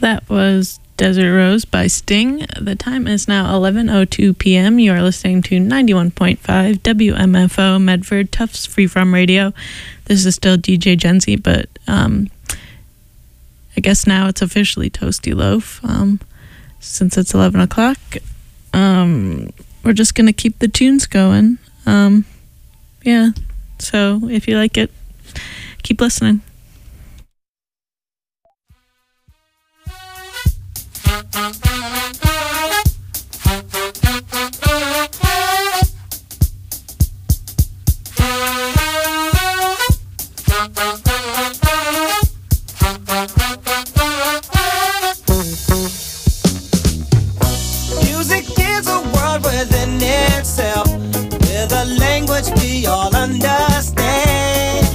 That was Desert Rose by Sting. The time is now 11:02 p.m. You are listening to 91.5 WMFO Medford Tufts Freeform Radio. This is still DJ Genzy, but I guess now it's officially Toasty Loaf since it's 11 o'clock. We're just going to keep the tunes going. Yeah, so if you like it, keep listening. Music is a world within itself, with a language we all understand,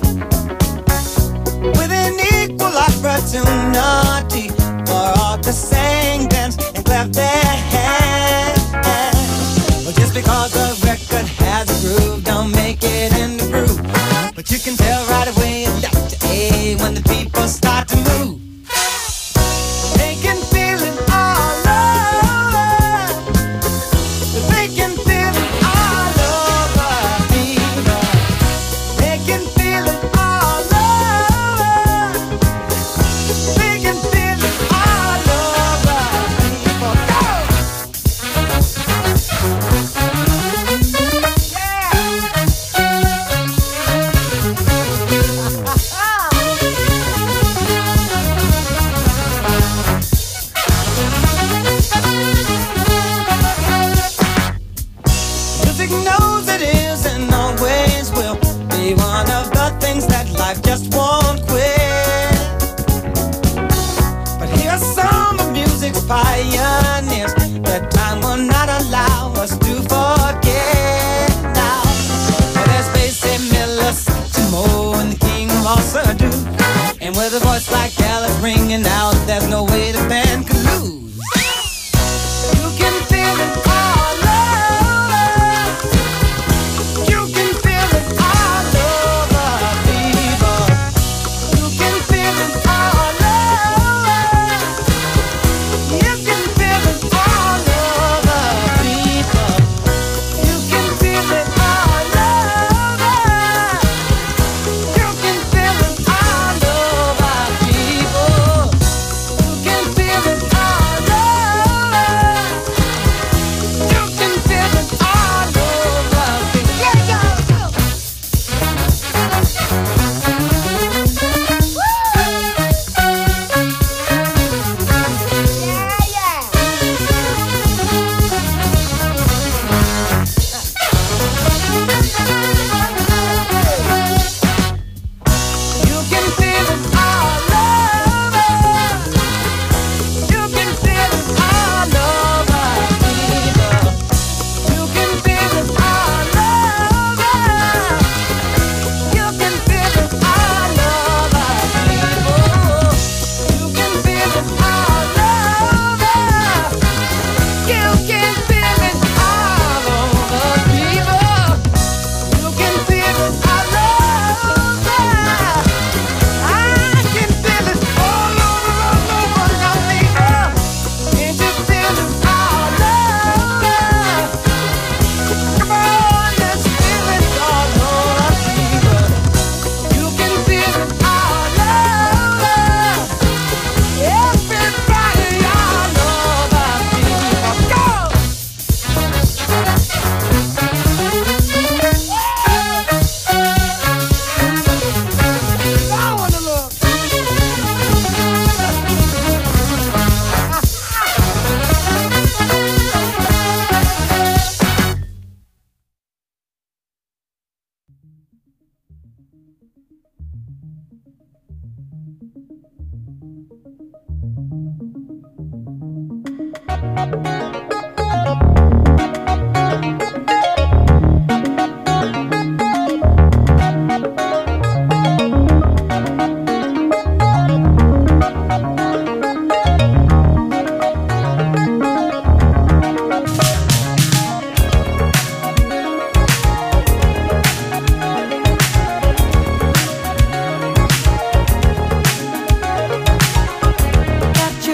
with an equal opportunity for all to sing, dance, and clap their hands. Well, just because a record has a groove, don't make it in the groove. But you can tell right away in Dr. A when the people start to move. They can feel it all over. They can feel it all over people. They can feel it all over. They can feel it all over people. Go! Music knows it is and always will be one of the things that life just won't quit. But here's some of music's pioneers that time will not allow us to forget now. So there's Basie Miller, Satchmo, and the king of all Surdo. And with a voice like Alice ringing out, there's no way the band could lose. You can feel it all over. You can feel it all over, people. You can feel it all over. You can feel it all over, people. You can feel it all over. You can feel it all over, people. You can feel it all over. You can feel it all over, people. Yeah, yeah. You can feel it all over. You can feel it all over, people. You can feel it all over. You can feel it all over, people. You can feel it all over. You can feel it all over, people. You can feel it all over. I can feel it all over now, people. Can't you feel it all over? Come on, let's feel it all over, people. You can feel it all over. Everybody all over, people. Go! I wanna look. Got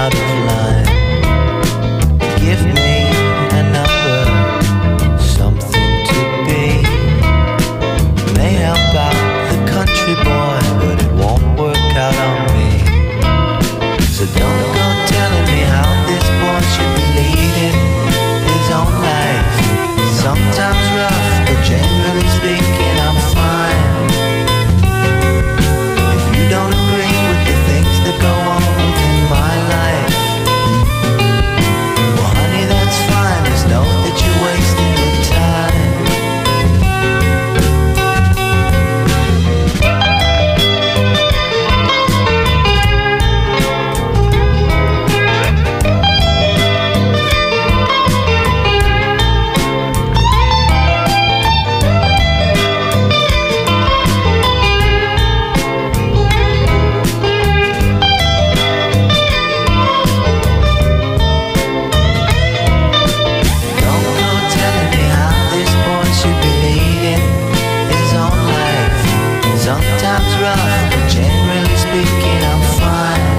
out of line. Give me a number, something to be. May help out the country boy, but it won't work out on me. So don't go telling me how this boy should be leading his own life. Sometimes rough, but generally speaking I'm fine. If you don't agree with the things that go on within my life, well honey, that's fine. Just know that you're wasting your time. Sometimes rough, but generally speaking I'm fine.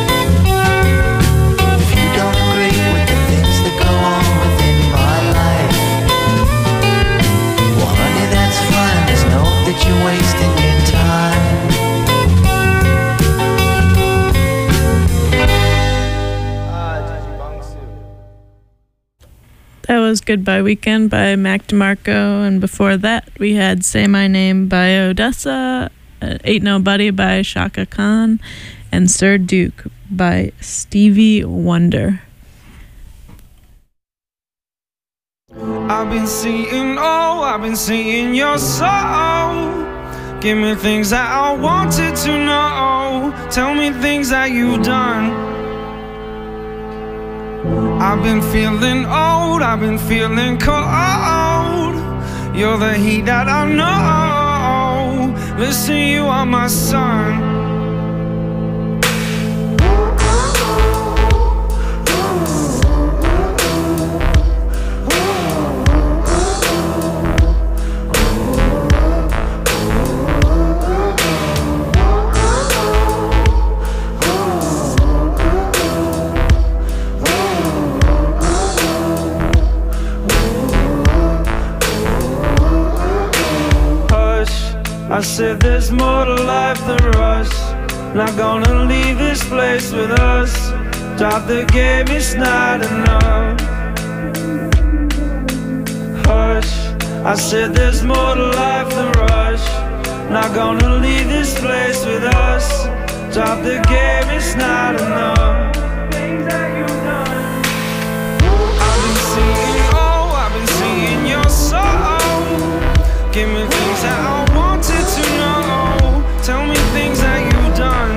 If you don't agree with the things that go on within my life, well honey, that's fine. Just know that you're wasting your time. That was Goodbye Weekend by Mac DeMarco, and before that we had Say My Name by Odessa, Ain't Nobody by Shaka Khan, and Sir Duke by Stevie Wonder. I've been seeing your soul. Give me things that I wanted to know. Tell me things that you've done. I've been feeling old, I've been feeling cold. You're the heat that I know. Listen, you are my sun. I said there's more to life than rush. Not gonna leave this place with us. Drop the game, it's not enough. Hush, I said there's more to life than rush. Not gonna leave this place with us. Drop the game, it's not enough. Things that you've done. I've been seeing, oh, I've been seeing your soul. Give me things that I wanted to know. Tell me things that you've done.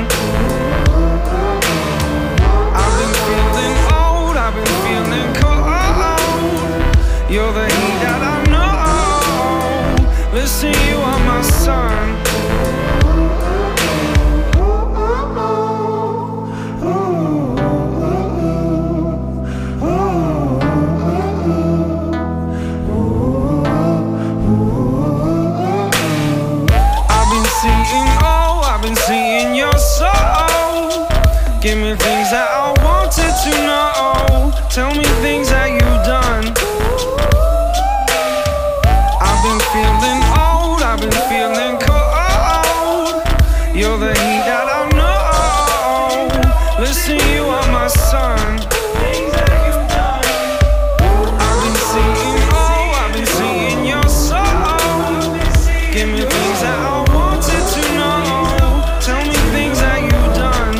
I've been feeling old, I've been feeling cold. You're the heat that I know. Listen, you are my sun. Seeing your soul. Give me things that I wanted to know. Tell me things that you've done. I've been feeling old, I've been feeling cold. You're the heat that I know. Listen, you are my sun. Things that you've done. I've been seeing, oh, I've been seeing your soul. Give me things that I wanted to know. Tell me things that you've done.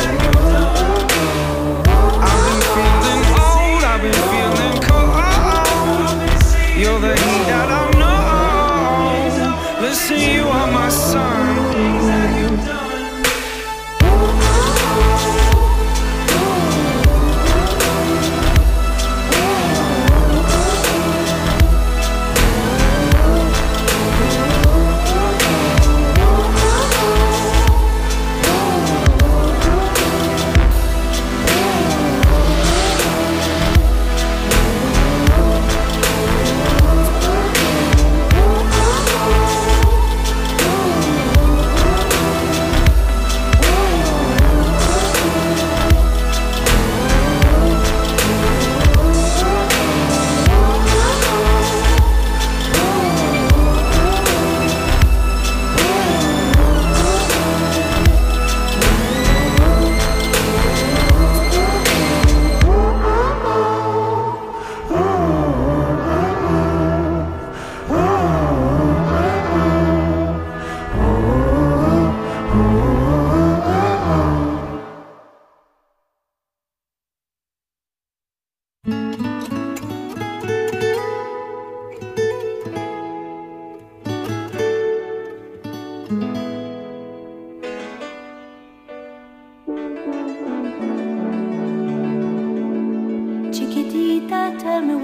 I've been feeling old, I've been feeling cold. You're the heat that I know. Listen, you are my sun. Things that you've done.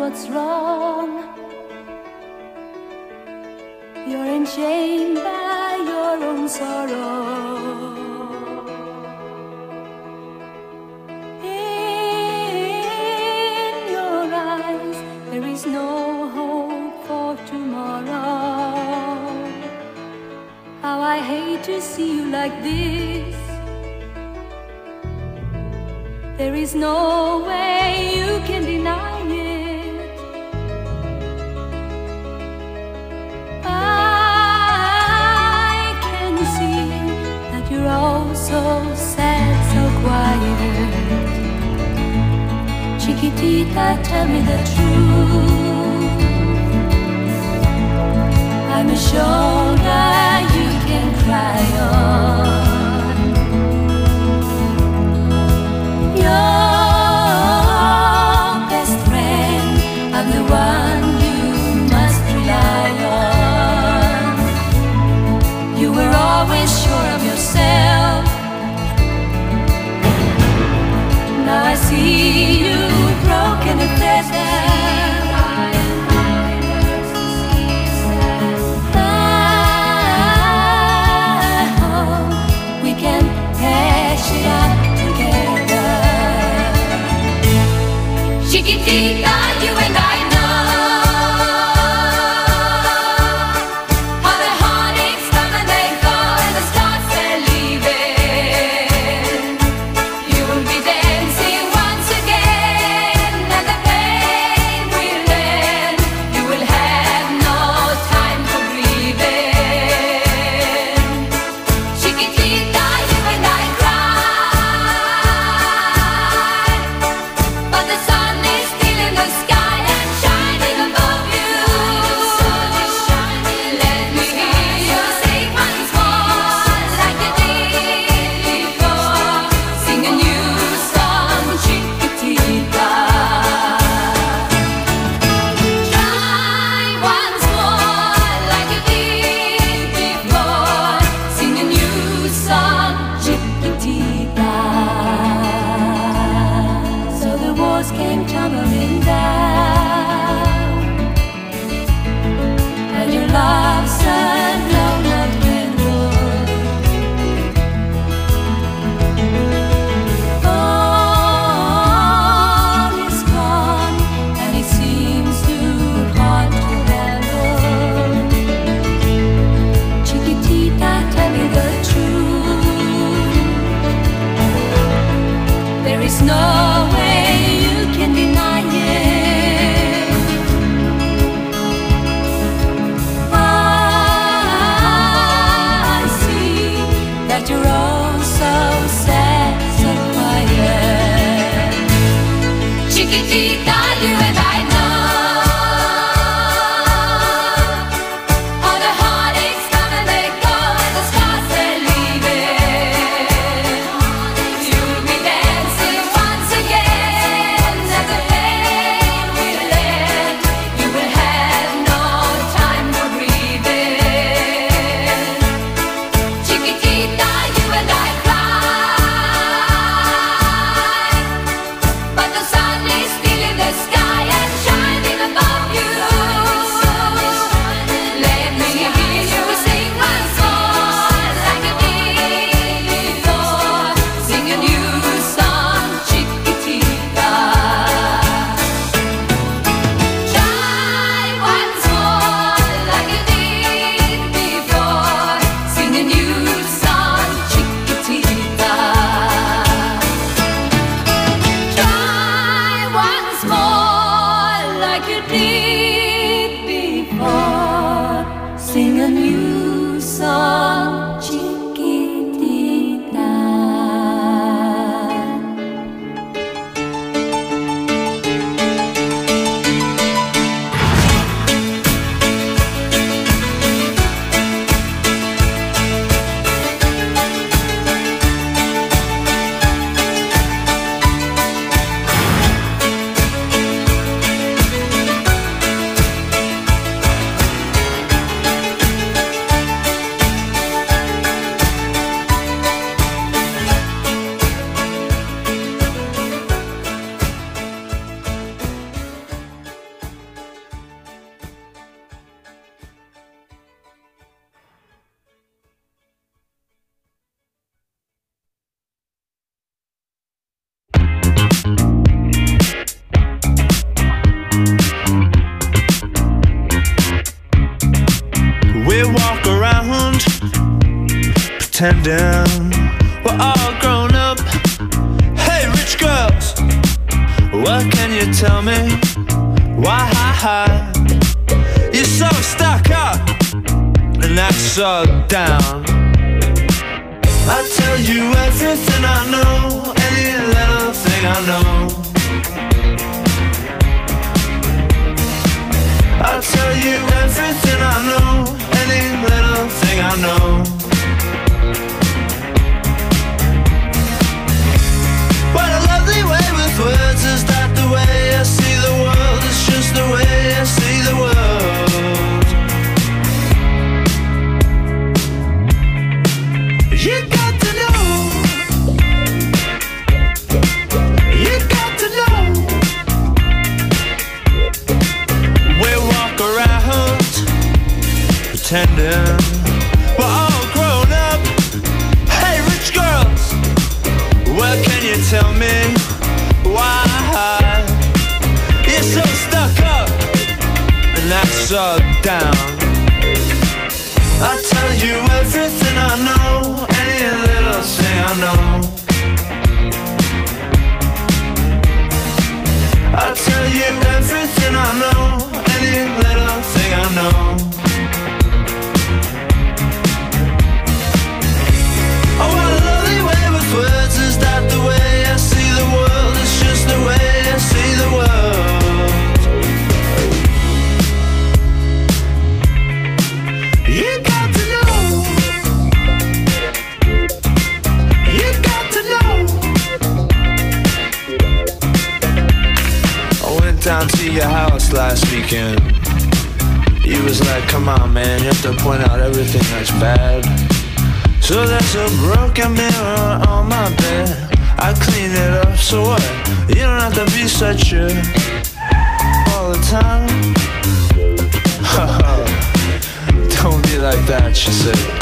what's wrong. You're enchained by your own sorrow. In your eyes there is no hope for tomorrow. How I hate to see you like this. There is no way you can deny it. I can see that you're all so sad, so quiet. Chiquitita, tell me the truth. I'm a shoulder you can cry on. Your best friend, I'm the one you must rely on. You were always sure of yourself. Now I see you broken and desperate. We can hash it out together. Chiquitita, you and I know how the heartaches come and they go, and the stars they're leaving. You will be dancing once again, and the pain will end. You will have no time for grieving. Chiquitita, you and I cry, but the sun is still in the sky and shining above you. Let me hear you sing once more like you did before. Sing a new song, Chiquitita. Try once more like you did before. Sing a new song, Chiquitita. So the walls came tumbling down, and your love sun blown up candle. All is gone, and it seems too hard to handle. Chiquitita, tell me the truth. There is no way you can deny it. I see that you're all so sad, so quiet. Chiquitita, you and I know how the heartaches come and they go, and the stars they're leaving. You'll be dancing once again. We walk around pretending we're all grown up. Hey, rich girls, what can you tell me? Why you're so stuck up and that's so down? I tell you everything I know, any little thing I know. I'll tell you everything I know, any little thing I know. What a lovely way with words, is that the way I see the world? It's just the way I see the world. You got to know. You got to know. We walk around pretending we're all grown up. Hey, rich girls, what can you tell me? Why you're so stuck up and that's so down? I tell you everything I know, any little thing I know. I tell you everything I know, any little thing I know. Oh, what a lovely way with words, is that the way I see the world? It's just the way I see the world. You got to know. You got to know. I went down to your house last weekend. You was like, come on man, you have to point out everything that's bad. So there's a broken mirror on my bed. I clean it up, so what? You don't have to be such a all the time. Don't be like that, she said.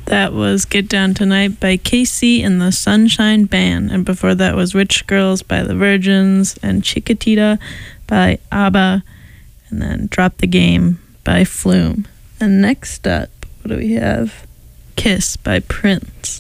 That was Get Down Tonight by KC and the Sunshine Band. And before that was Rich Girls by the Virgins and Chiquitita by ABBA. And then Drop the Game by Flume. And next up, what do we have? Kiss by Prince.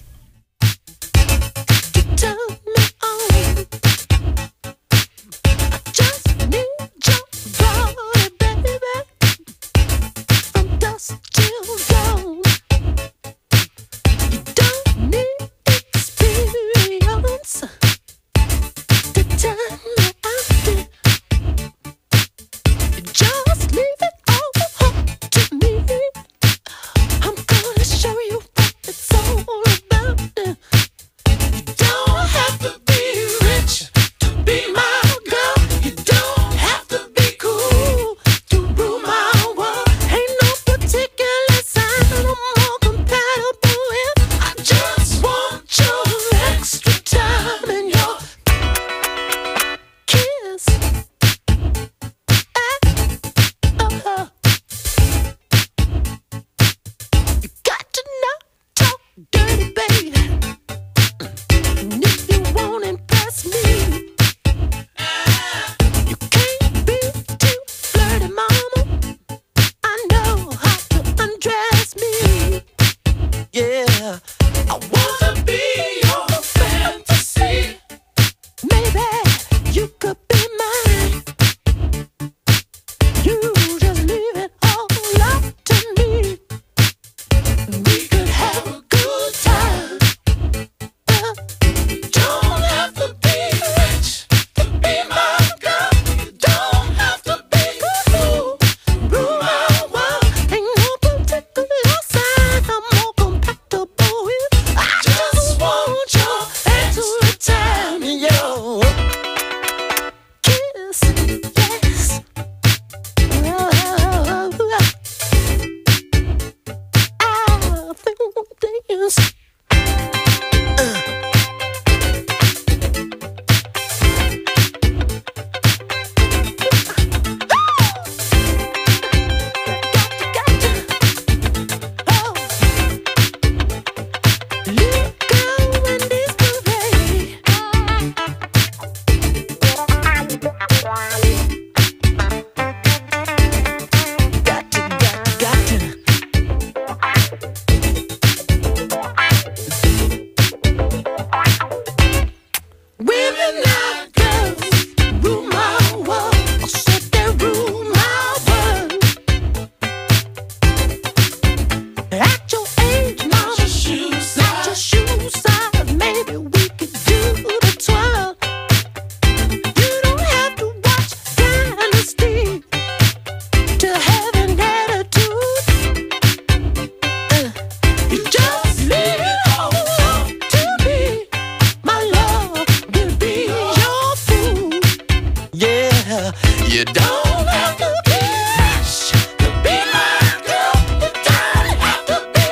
You don't have to be rich to be my girl. You don't have to be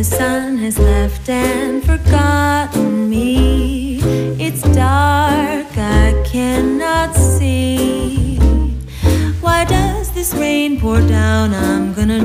the sun has left and forgotten me. It's dark, I cannot see. Why does this rain pour down? I'm gonna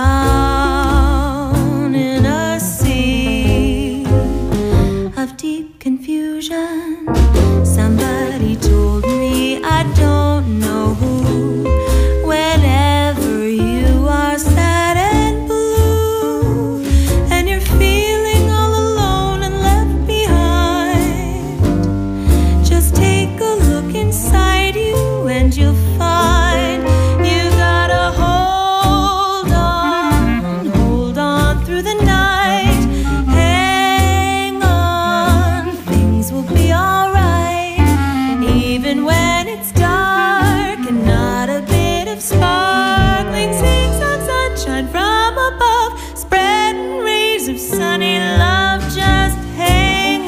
drown in a sea of deep confusion. Somebody told me, I don't know who. Whenever you are sad and blue, and you're feeling all alone and left behind, just take a look inside you and you'll find you gotta hold on through the night. Hang on, things will be alright, even when it's dark and not a bit of sparkling zigzag sunshine from above, spreading rays of sunny love. Just hang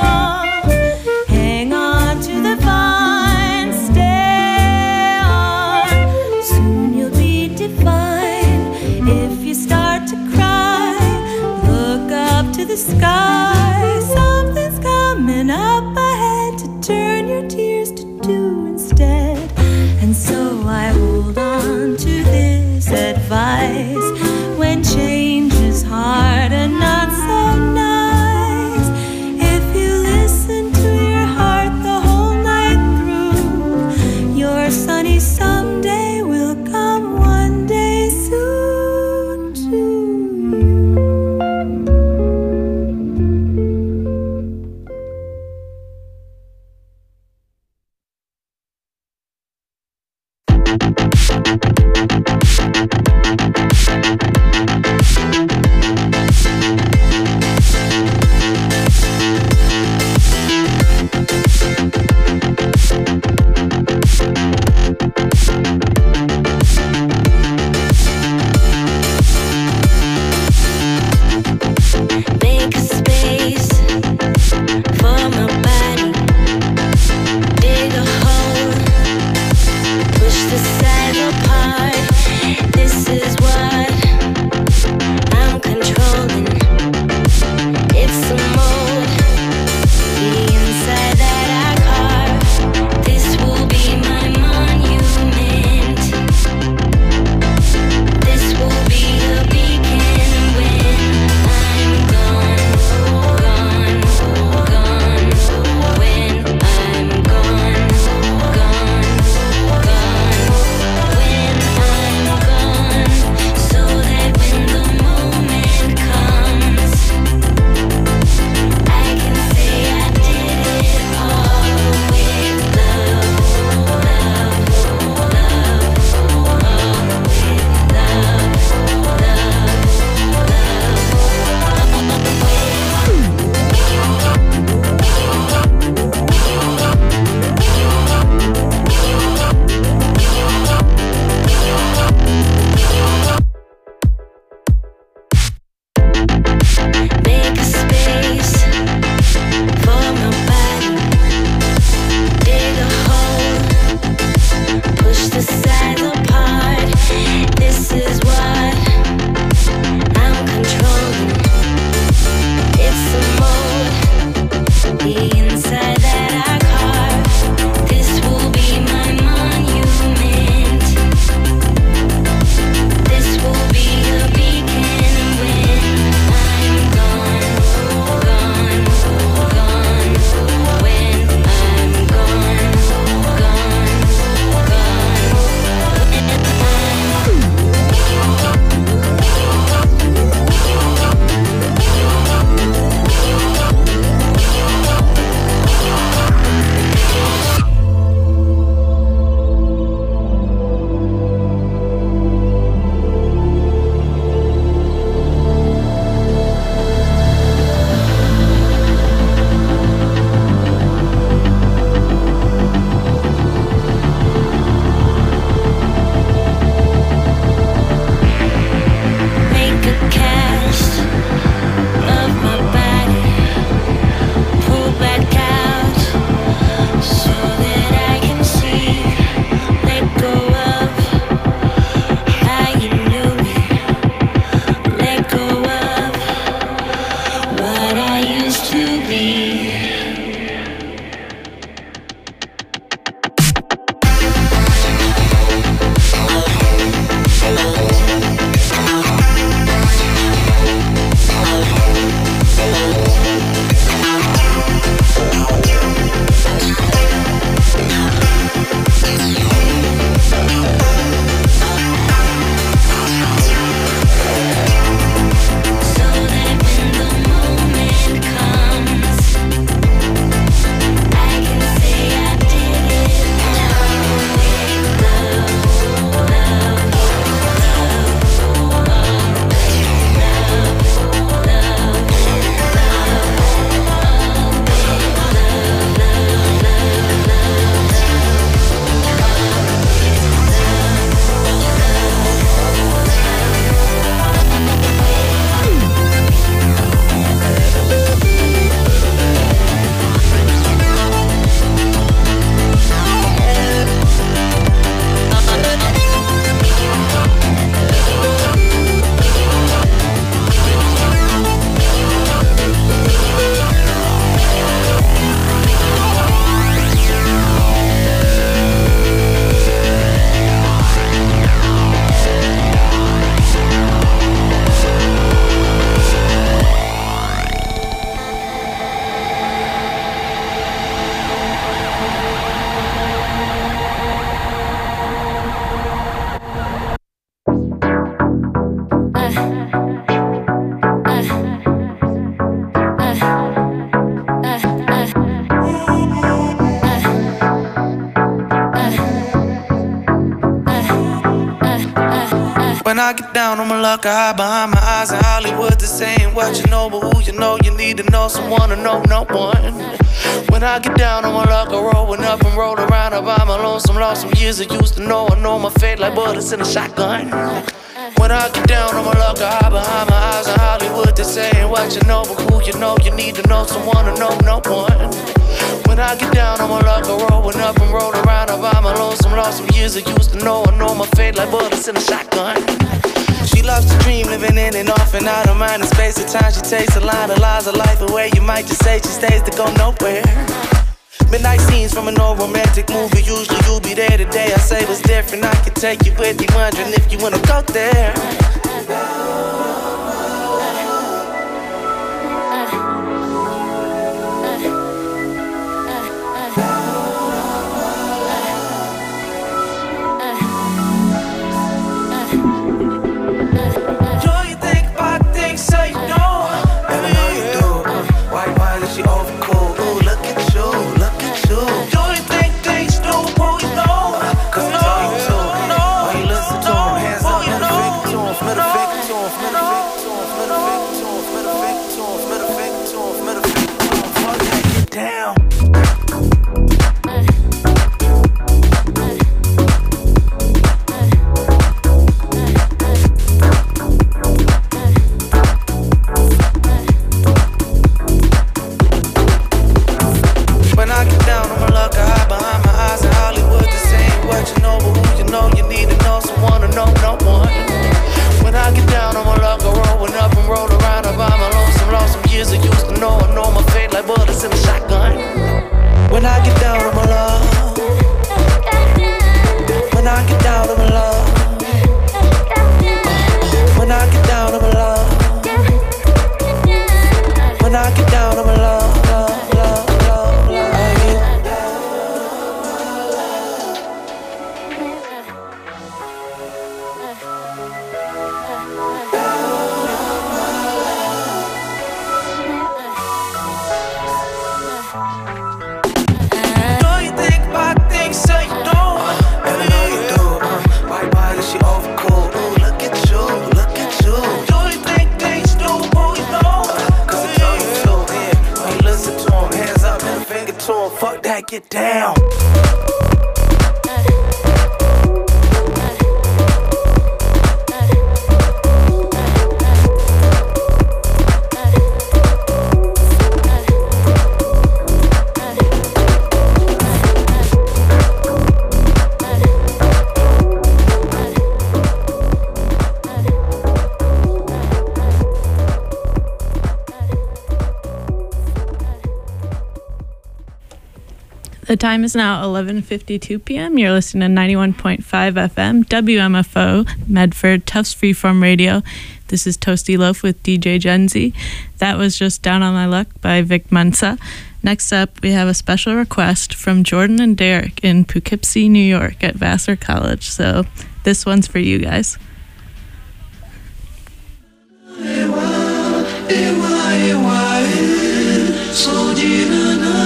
on to the vine, stay on. Soon you'll be divine. If you start to cry, look up to the sky. Something's coming up ahead to turn your tears to dew instead. And so I hold on to this advice: when change is hard and not so nice, if you listen to your heart the whole night through, your sunny someday will come one day soon too. Make a space for my body. Dig a hole, push the sides apart. This is what I'm controlling. It's a mold, the inside that I carve. This will be my monument. This will be a beacon when I'm gone, gone, gone. When I'm gone, gone, gone. When I'm gone, so that when the moment comes, I can say I did it all with love, love, love, all with love, make a space for my body. Dig a hole, push the sides apart. This is what I'm controlling. It's a mold, the inside that I carve. This will be my monument. This will be a beacon when I'm gone. When I get down on my luck, I hide behind my eyes in Hollywood. This ain't what you know, but who you know. You need to know someone to know no one. When I get down on my luck, I rollin' up and roll around. I buy my lonesome, lost some years I used to know. I know my fate like bullets in a shotgun. When I get down on my luck, I hide behind my eyes in Hollywood. This ain't what you know, but who you know. You need to know someone to know no one. When I get down on my luck, I rollin' up and roll around. I buy my lonesome, lost some years I used to know. I know my fate like bullets in a shotgun. She loves to dream, living in and off and out of mind and space. At times she takes a line of lies of life away. You might just say she stays to go nowhere. Midnight scenes from an old romantic movie. Usually you'll be there today. I say what's different, I can take you with me, wondering if you wanna go there. Get down. The time is now 11:52 p.m. You're listening to 91.5 FM, WMFO, Medford, Tufts Freeform Radio. This is Toasty Loaf with DJ Gen Z. That was just Down on My Luck by Vic Mensa. Next up, we have a special request from Jordan and Derek in Poughkeepsie, New York at Vassar College. So this one's for you guys. So